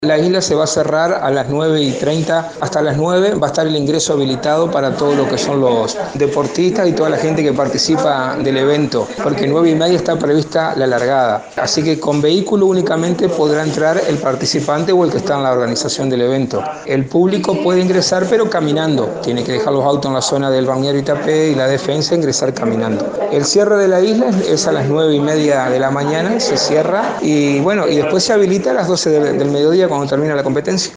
La isla se va a cerrar a las 9:30, hasta las 9 va a estar el ingreso habilitado para todo lo que son los deportistas y toda la gente que participa del evento, porque 9:30 está prevista la largada. Así que con vehículo únicamente podrá entrar el participante o el que está en la organización del evento. El público puede ingresar pero caminando, tiene que dejar los autos en la zona del balneario Itapé y la defensa, ingresar caminando. El cierre de la isla es a las 9:30 de la mañana, se cierra y bueno, y después se habilita a las 12 del mediodía cuando termina la competencia.